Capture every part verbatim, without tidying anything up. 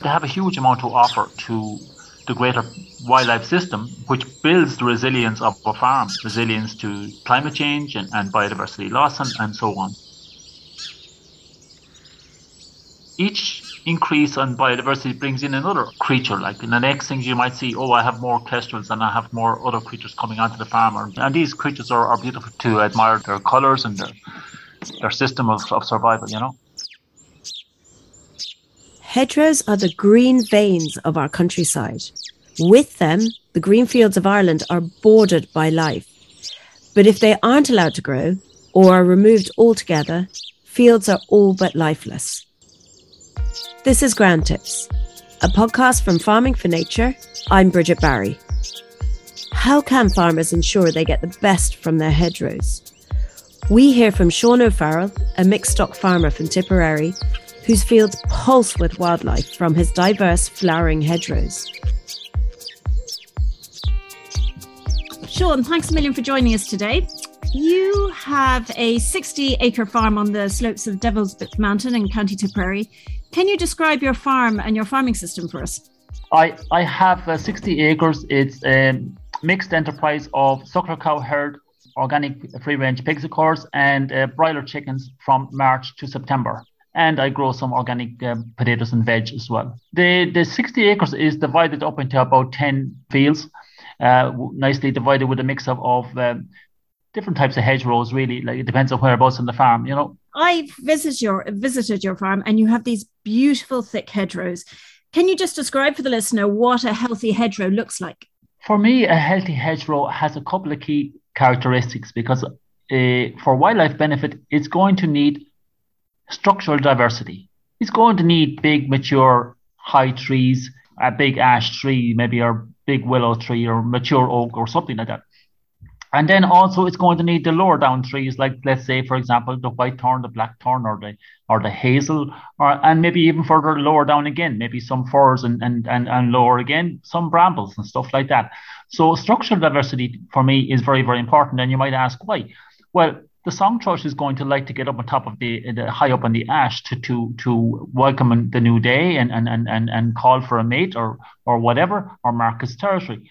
They have a huge amount to offer to the greater wildlife system, which builds the resilience of a farm, resilience to climate change and, and biodiversity loss and, and so on. Each increase on biodiversity brings in another creature. Like in the next things you might see, oh, I have more kestrels and I have more other creatures coming onto the farm. And these creatures are, are beautiful to admire, their colours and their, their system of, of survival, you know. Hedgerows are the green veins of our countryside. With them, the green fields of Ireland are bordered by life. But if they aren't allowed to grow or are removed altogether, fields are all but lifeless. This is Ground Tips, a podcast from Farming for Nature. I'm Bridget Barry. How can farmers ensure they get the best from their hedgerows? We hear from Sean O'Farrell, a mixed stock farmer from Tipperary, whose fields pulse with wildlife from his diverse flowering hedgerows. Sean, thanks a million for joining us today. You have a sixty acre farm on the slopes of Devil's Bit Mountain in County Tipperary. Can you describe your farm and your farming system for us? I, I have uh, sixty acres. It's a mixed enterprise of suckler cow herd, organic free-range pigs, of course, and uh, broiler chickens from March to September. And I grow some organic uh, potatoes and veg as well. The the sixty acres is divided up into about ten fields, uh, nicely divided with a mix of, of um, different types of hedgerows, really. Like it depends on whereabouts on the farm, you know. I visited your visited your farm and you have these beautiful thick hedgerows. Can you just describe for the listener what a healthy hedgerow looks like? For me, a healthy hedgerow has a couple of key characteristics because uh, for wildlife benefit, it's going to need structural diversity. It's going to need big, mature, high trees, a big ash tree, maybe or big willow tree or mature oak or something like that. And then also it's going to need the lower down trees, like let's say, for example, the white thorn, the black thorn, or the or the hazel, or and maybe even further lower down again, maybe some firs and and and, and lower again, some brambles and stuff like that. So structural diversity for me is very, very important. And you might ask why? Well, the song thrush is going to like to get up on top of the, the high up on the ash to to to welcome the new day and and and and, and call for a mate or or whatever, or mark its territory.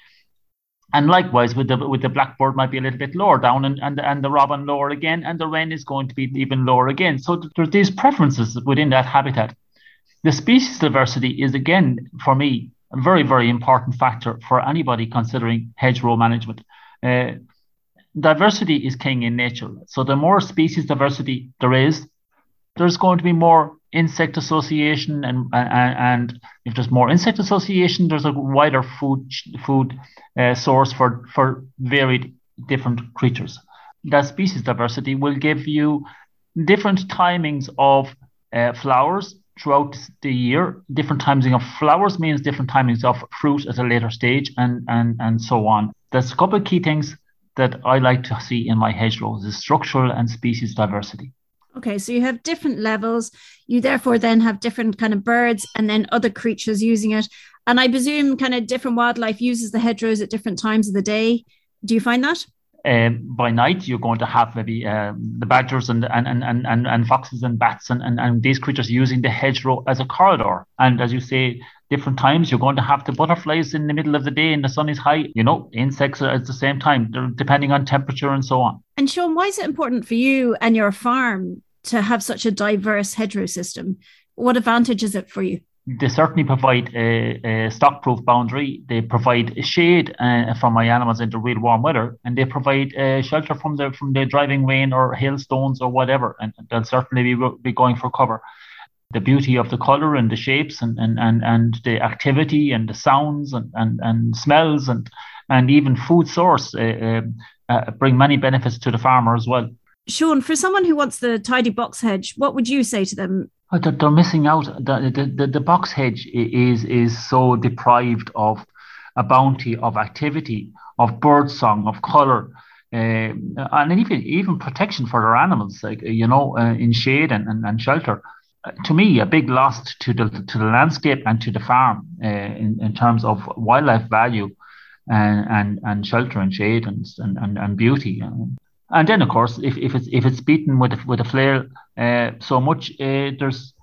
And likewise with the with the blackbird might be a little bit lower down, and, and, and the robin lower again, and the wren is going to be even lower again. So there's these preferences within that habitat. The species diversity is, again, for me, a very, very important factor for anybody considering hedgerow management. Uh, diversity is king in nature. So the more species diversity there is, there's going to be more insect association, and and, and if there's more insect association, there's a wider food food uh, source for for varied different creatures. That species diversity will give you different timings of uh, flowers throughout the year. Different timing of flowers means different timings of fruit at a later stage, and and and so on. There's a couple of key things that I like to see in my hedgerows: is structural and species diversity. Okay, so you have different levels. You therefore then have different kind of birds and then other creatures using it. And I presume kind of different wildlife uses the hedgerows at different times of the day. Do you find that? Um, by night, you're going to have maybe um, the badgers and and, and, and, and foxes and bats and, and, and these creatures using the hedgerow as a corridor. And as you say, different times, you're going to have the butterflies in the middle of the day and the sun is high. You know, insects are at the same time, depending on temperature and so on. And Sean, why is it important for you and your farm to have such a diverse hedgerow system? What advantage is it for you? They certainly provide a, a stock-proof boundary. They provide shade uh, from my animals in the real warm weather, and they provide uh, shelter from the from the driving rain or hailstones or whatever. And they'll certainly be, be going for cover. The beauty of the color and the shapes and and and, and the activity and the sounds and and, and smells and and even food source uh, uh, bring many benefits to the farmer as well. Sean, for someone who wants the tidy box hedge, what would you say to them? Oh, they're, they're missing out. The, the, the, the box hedge is is so deprived of a bounty of activity, of bird song, of colour, uh, and even even protection for their animals, like you know, uh, in shade and, and, and shelter. Uh, to me, a big loss to the to the landscape and to the farm uh, in in terms of wildlife value and and, and shelter and shade and and, and beauty. Um, And then, of course, if, if it's if it's beaten with a, with a flail uh, so much, uh, there's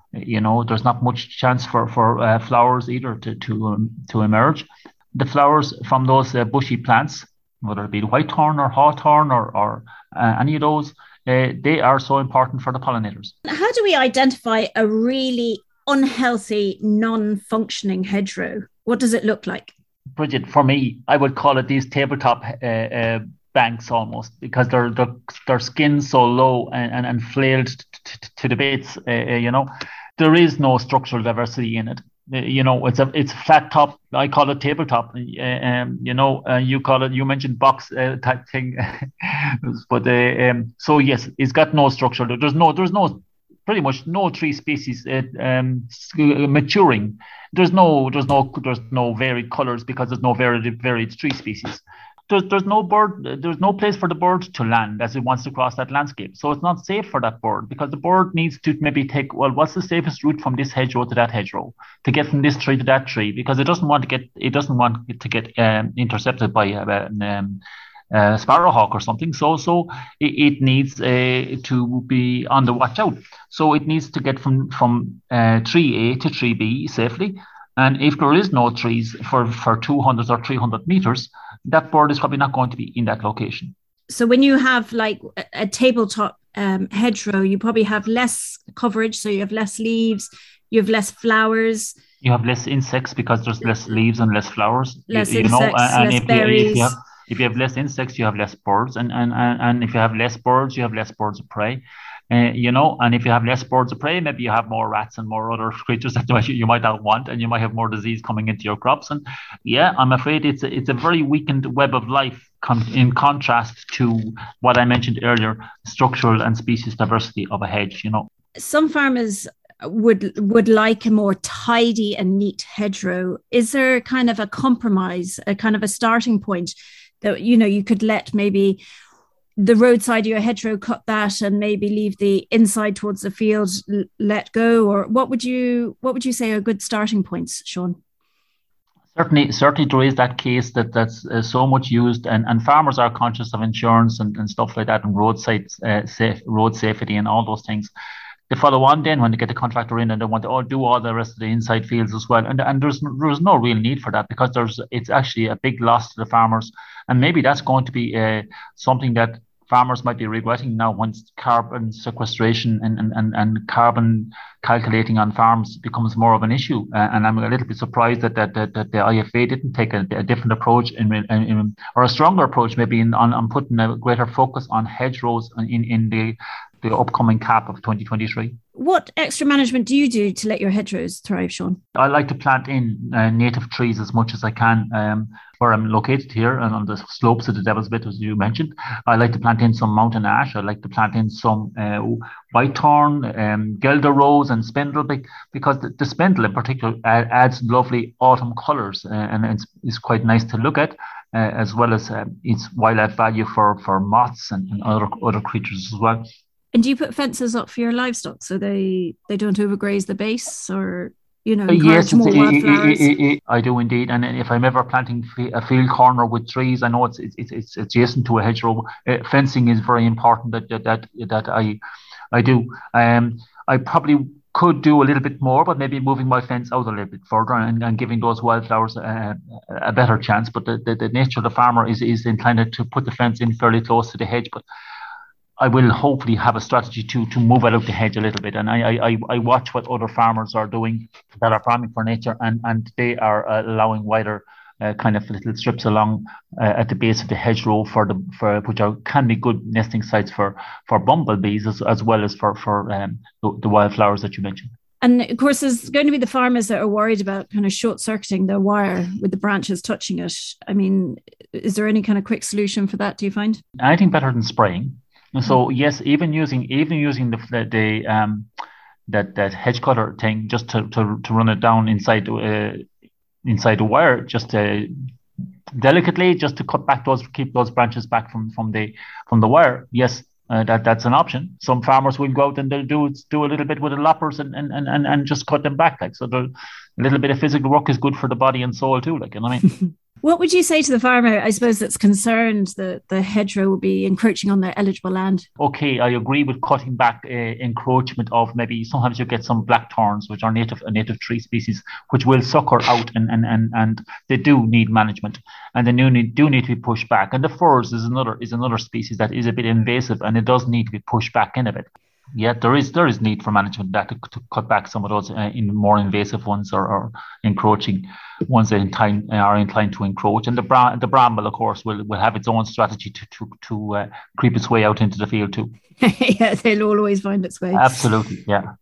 You know, there's not much chance for for uh, flowers either to to um, to emerge. The flowers from those uh, bushy plants, whether it be white thorn or hawthorn or or uh, any of those, uh, they are so important for the pollinators. How do we identify a really unhealthy, non-functioning hedgerow? What does it look like? Bridget, for me, I would call it these tabletop uh, uh, banks almost, because they're, they're, their skin's so low and, and, and flailed t- t- to the bits, uh, uh, you know. There is no structural diversity in it. Uh, you know, it's a it's flat top. I call it tabletop. Uh, um, you know, uh, you call it. You mentioned box uh, type thing, but uh, um, so yes, it's got no structure. There's no there's no pretty much no tree species uh, um, maturing. There's no there's no there's no varied colors because there's no varied varied tree species. There's, there's no bird, there's no place for the bird to land as it wants to cross that landscape. So it's not safe for that bird, because the bird needs to maybe take, well, what's the safest route from this hedgerow to that hedgerow, to get from this tree to that tree, because it doesn't want to get, it doesn't want it to get um, intercepted by uh, um, uh, sparrowhawk or something. So, so it, it needs uh, to be on the watch out. So it needs to get from, from uh, tree A to tree B safely. And if there is no trees for, for two hundred or three hundred meters, that bird is probably not going to be in that location. So when you have like a, a tabletop um, hedgerow, you probably have less coverage. So you have less leaves, you have less flowers. You have less insects because there's less leaves and less flowers. Less you, you insects, know, and less if berries. You, if, you have, if you have less insects, you have less birds. And, and, and, and if you have less birds, you have less birds of prey. Uh, you know, and if you have less birds of prey, maybe you have more rats and more other creatures that you might not want, and you might have more disease coming into your crops. And yeah, I'm afraid it's a, it's a very weakened web of life con- in contrast to what I mentioned earlier, structural and species diversity of a hedge, you know. Some farmers would would like a more tidy and neat hedgerow. Is there kind of a compromise, a kind of a starting point that, you know, you could let maybe the roadside of your hedgerow cut that and maybe leave the inside towards the field let go? Or what would you what would you say are good starting points, Sean? Certainly, certainly there is that case that that's uh, so much used, and, and farmers are conscious of insurance and, and stuff like that, and roadside uh, safe, road safety and all those things. They follow on then when they get the contractor in, and they want to all do all the rest of the inside fields as well. And and there's there's no real need for that, because there's it's actually a big loss to the farmers, and maybe that's going to be uh, something that farmers might be regretting now once carbon sequestration and, and, and, and carbon calculating on farms becomes more of an issue. Uh, and I'm a little bit surprised that that, that, that the I F A didn't take a, a different approach in, in, in, or a stronger approach maybe in, on, on putting a greater focus on hedgerows in, in the, the upcoming CAP of twenty twenty-three. What extra management do you do to let your hedgerows thrive, Sean? I like to plant in uh, native trees as much as I can. Um, where I'm located here and on the slopes of the Devil's Bit, as you mentioned, I like to plant in some mountain ash. I like to plant in some uh, whitethorn, um, Guelder rose and spindlebeak, because the, the spindle in particular uh, adds lovely autumn colours, uh, and it's, it's quite nice to look at, uh, as well as uh, its wildlife value for, for moths and, and other other creatures as well. And do you put fences up for your livestock so they, they don't overgraze the base, or, you know, yes, more it, wildflowers? It, it, it, I do indeed. And if I'm ever planting a field corner with trees, I know it's it's it's adjacent to a hedgerow. Uh, fencing is very important. That that that, that I I do. Um, I probably could do a little bit more, but maybe moving my fence out a little bit further and, and giving those wildflowers uh, a better chance. But the, the, the nature of the farmer is is inclined to put the fence in fairly close to the hedge, but I will hopefully have a strategy to to move out of the hedge a little bit. And I I, I watch what other farmers are doing that are farming for nature, and, and they are uh, allowing wider uh, kind of little strips along uh, at the base of the hedgerow for the for which are can be good nesting sites for for bumblebees as, as well as for for um, the, the wildflowers that you mentioned. And of course, there's going to be the farmers that are worried about kind of short circuiting the wire with the branches touching it. I mean, is there any kind of quick solution for that, do you find? Anything better than spraying. So yes, even using even using the the, the um that that hedge cutter thing just to, to, to run it down inside uh, inside the wire, just to, delicately, just to cut back those, keep those branches back from, from the from the wire. Yes, uh, that that's an option. Some farmers will go out and they'll do do a little bit with the loppers and and, and, and just cut them back. Like, so the, a little bit of physical work is good for the body and soul too. Like, you know what I mean. What would you say to the farmer, I suppose, that's concerned that the hedgerow will be encroaching on their eligible land? Okay, I agree with cutting back uh, encroachment of maybe sometimes you get some blackthorns, which are native a native tree species, which will sucker out and and, and, and they do need management and they do need, do need to be pushed back. And the firs is another is another species that is a bit invasive and it does need to be pushed back in a bit. Yeah, there is there is need for management that to, to cut back some of those uh, in more invasive ones or, or encroaching ones that incline, are inclined to encroach. And the bra- the bramble, of course, will, will have its own strategy to to to uh, creep its way out into the field too. Yeah, they'll always find its way. Absolutely, yeah.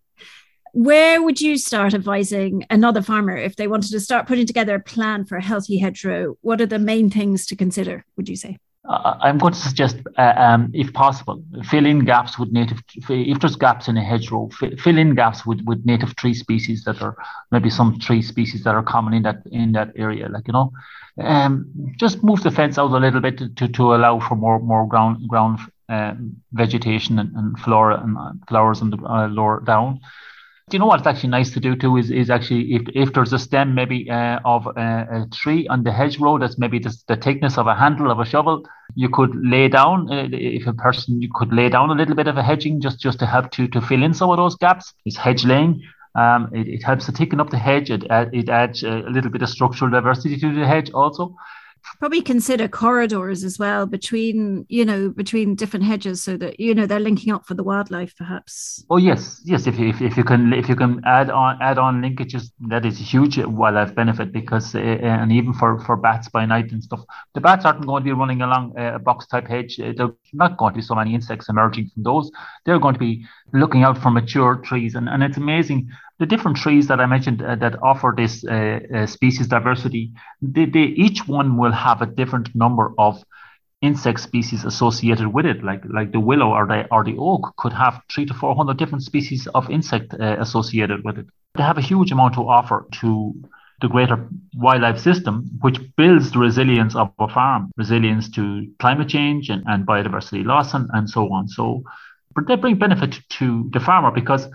Where would you start advising another farmer if they wanted to start putting together a plan for a healthy hedgerow? What are the main things to consider, would you say? Uh, I'm going to suggest, uh, um, if possible, fill in gaps with native. If there's gaps in a hedgerow, fill in gaps with, with native tree species that are maybe some tree species that are common in that in that area. Like you know, um, just move the fence out a little bit to, to, to allow for more more ground ground uh, vegetation and, and flora and uh, flowers on the uh, lower down. Do you know what's actually nice to do too is, is actually if, if there's a stem maybe uh, of a, a tree on the hedgerow that's maybe the, the thickness of a handle of a shovel, you could lay down, uh, if a person, you could lay down a little bit of a hedging just, just to help to, to fill in some of those gaps. It's hedge laying. Um, it, it helps to thicken up the hedge. It, it adds a little bit of structural diversity to the hedge also. Probably consider corridors as well between, you know, between different hedges so that, you know, they're linking up for the wildlife perhaps. Oh yes, yes. If you, if, if you can if you can add on add on linkages, that is a huge wildlife benefit because uh, and even for, for bats by night and stuff, the bats aren't going to be running along a box type hedge. There's not going to be so many insects emerging from those. They're going to be looking out for mature trees, and, and it's amazing. The different trees that I mentioned uh, that offer this uh, uh, species diversity, they, they each one will have a different number of insect species associated with it. Like like the willow or the or the oak could have three to four hundred different species of insect uh, associated with it. They have a huge amount to offer to the greater wildlife system, which builds the resilience of a farm, resilience to climate change and, and biodiversity loss and, and so on. So they bring benefit to the farmer because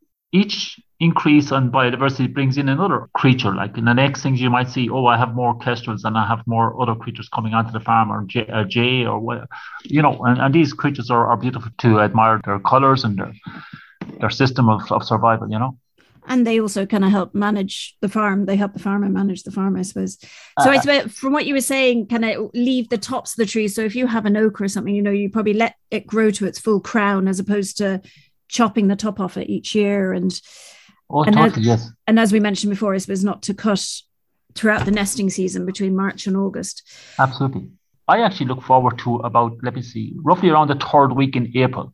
each increase on biodiversity brings in another creature. Like in the next things you might see, oh, I have more kestrels and I have more other creatures coming onto the farm, or jay, or, jay, or what, you know, and, and these creatures are, are beautiful to admire their colors and their their system of, of survival, you know. And they also kind of help manage the farm. They help the farmer manage the farm, I suppose. So uh, I suppose from what you were saying, kind of leave the tops of the trees. So if you have an oak or something, you know, you probably let it grow to its full crown as opposed to chopping the top off it each year. And oh, and, totally, as, yes. and as we mentioned before, I suppose not to cut throughout the nesting season between March and August. Absolutely. I actually look forward to about, let me see, roughly around the third week in April.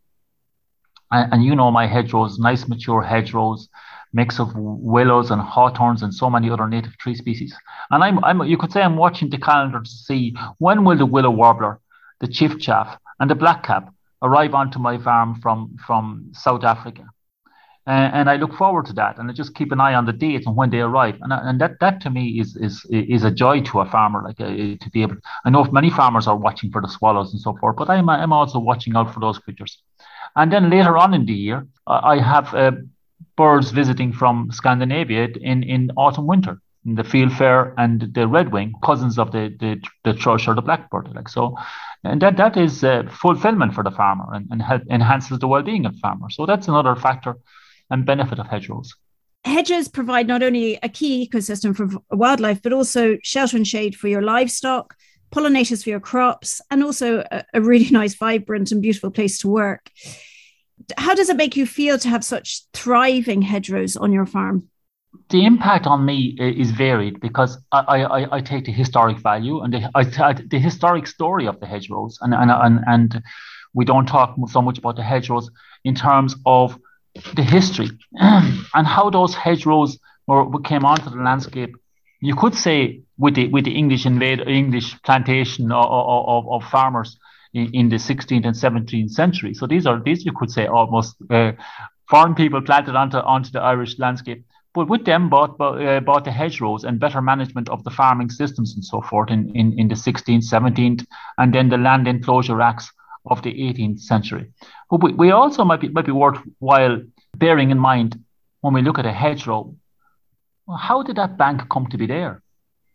And, and you know my hedgerows, nice mature hedgerows, mix of willows and hawthorns and so many other native tree species. And I'm, I'm, you could say I'm watching the calendar to see when will the willow warbler, the chiffchaff, and the blackcap arrive onto my farm from, from South Africa. Uh, and I look forward to that. And I just keep an eye on the dates and when they arrive. And, and that, that to me is, is, is a joy to a farmer, like uh, to be able, I know many farmers are watching for the swallows and so forth, but I'm, I'm also watching out for those creatures. And then later on in the year, I have uh, birds visiting from Scandinavia in, in autumn, winter, in the fieldfare and the redwing, cousins of the, the, the thrush or the blackbird. Like so. And that, that is uh, fulfillment for the farmer and, and help, enhances the well-being of the farmer. So that's another factor and benefit of hedgerows. Hedges provide not only a key ecosystem for wildlife, but also shelter and shade for your livestock, pollinators for your crops, and also a, a really nice, vibrant and beautiful place to work. How does it make you feel to have such thriving hedgerows on your farm? The impact on me is varied because I, I, I take the historic value and the, I, the historic story of the hedgerows, and, and, and, and we don't talk so much about the hedgerows in terms of the history and how those hedgerows were, came onto the landscape. You could say with the with the English invade English plantation of, of, of farmers in, in the sixteenth and seventeenth century. So these are these you could say almost uh, foreign people planted onto onto the Irish landscape. But with them bought uh, bought the hedgerows and better management of the farming systems and so forth in, in, in the sixteenth, seventeenth, and then the land enclosure acts of the eighteenth century. But we, we also might be might be worthwhile bearing in mind when we look at a hedgerow, how did that bank come to be there?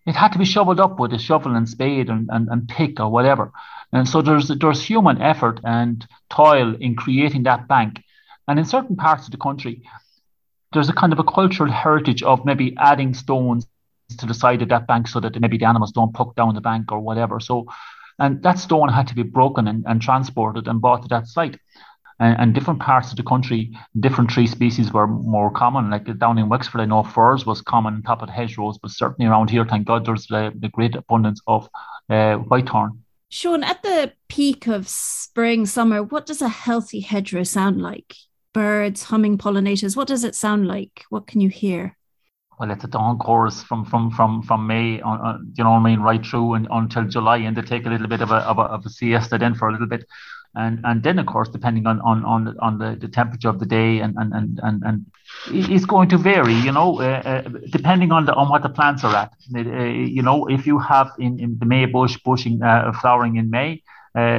it had to be shoveled up with a shovel and spade and, and, and pick or whatever. And so there's there's human effort and toil in creating that bank. And in certain parts of the country, there's a kind of a cultural heritage of maybe adding stones to the side of that bank so that maybe the animals don't puck down the bank or whatever. So, and that stone had to be broken and, and transported and brought to that site. And, and different parts of the country, different tree species were more common. Like down in Wexford, I know furze was common on top of the hedgerows, but certainly around here, thank God, there's the, the great abundance of uh, whitethorn. Sean, at the peak of spring, summer, what does a healthy hedgerow sound like? Birds, humming pollinators, what does it sound like? What can you hear? Well, it's a dawn chorus from from from from May, on, uh, you know what I mean, right through and until July, and they take a little bit of a of a, of a siesta then for a little bit, and and then of course depending on on on the, on the, the temperature of the day and and and and, and it's going to vary, you know, uh, uh, depending on the on what the plants are at. Uh, you know, if you have in, in the May bush bushing uh, flowering in May. Uh,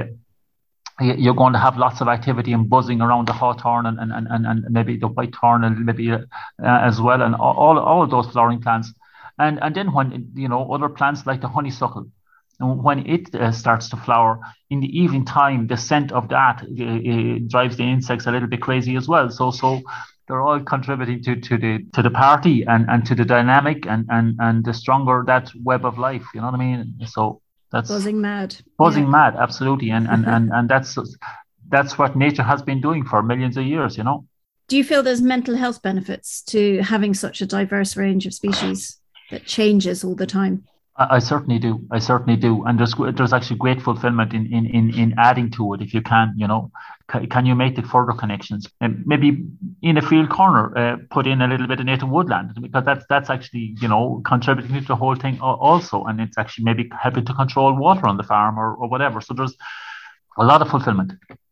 You're going to have lots of activity and buzzing around the hawthorn and and, and, and maybe the whitethorn and maybe uh, as well, and all all of those flowering plants. And and then when, you know, other plants like the honeysuckle, and when it uh, starts to flower in the evening time, the scent of that uh, uh, drives the insects a little bit crazy as well. So so they're all contributing to, to the to the party and, and to the dynamic and, and and the stronger that web of life. You know what I mean? So. That's buzzing mad. Buzzing yeah. mad, absolutely. And, and and and that's that's what nature has been doing for millions of years, you know. Do you feel there's mental health benefits to having such a diverse range of species that changes all the time? I, I certainly do. I certainly do. And there's there's actually great fulfillment in in in, in adding to it if you can, you know. Can, can you make the further connections? And maybe in a field corner, uh, put in a little bit of native woodland, because that's that's actually, you know, contributing to the whole thing also, and it's actually maybe helping to control water on the farm or, or whatever. So there's a lot of fulfillment.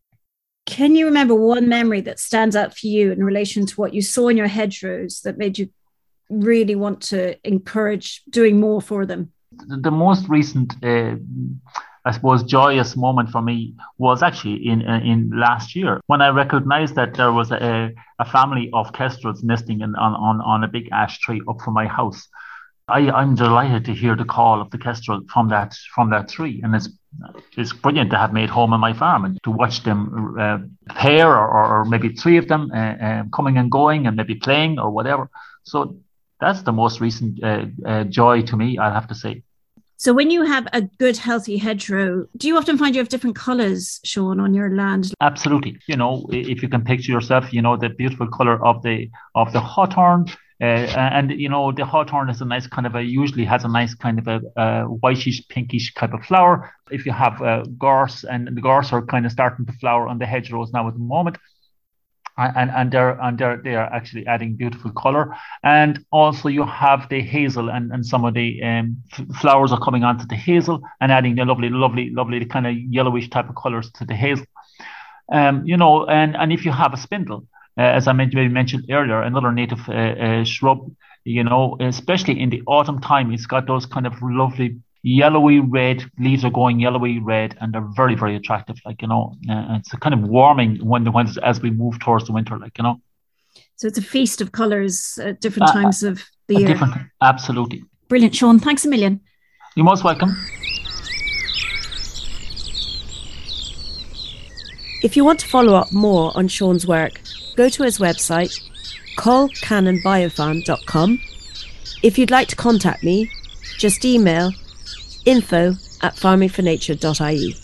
Can you remember one memory that stands out for you in relation to what you saw in your hedgerows that made you really want to encourage doing more for them? The, the most recent uh, I suppose, joyous moment for me was actually in uh, in last year when I recognized that there was a, a family of kestrels nesting in, on, on, on a big ash tree up from my house. I, I'm delighted to hear the call of the kestrel from that from that tree. And it's it's brilliant to have made home on my farm and to watch them uh, pair or, or maybe three of them uh, uh, coming and going and maybe playing or whatever. So that's the most recent uh, uh, joy to me, I'll have to say. So when you have a good, healthy hedgerow, do you often find you have different colours, Sean, on your land? Absolutely. You know, if you can picture yourself, you know, the beautiful colour of the of the hawthorn. Uh, and, you know, the hawthorn is a nice kind of a, usually has a nice kind of a, a whitish, pinkish type of flower. If you have uh, gorse, and the gorse are kind of starting to flower on the hedgerows now at the moment. And and they're and they're they are actually adding beautiful color, and also you have the hazel, and, and some of the um, f- flowers are coming onto the hazel and adding the lovely, lovely, lovely kind of yellowish type of colors to the hazel. Um, you know, and and if you have a spindle, uh, as I maybe mentioned earlier, another native uh, uh, shrub, you know, especially in the autumn time, it's got those kind of lovely yellowy red leaves are going yellowy red, and they're very, very attractive. Like, you know, uh, it's a kind of warming when the when as we move towards the winter, like, you know. So it's a feast of colours at different uh, times of the year. Different, absolutely. Brilliant, Sean. Thanks a million. You're most welcome. If you want to follow up more on Sean's work, go to his website, col cannon biofarm dot com. If you'd like to contact me, just email info at farming for nature dot I E.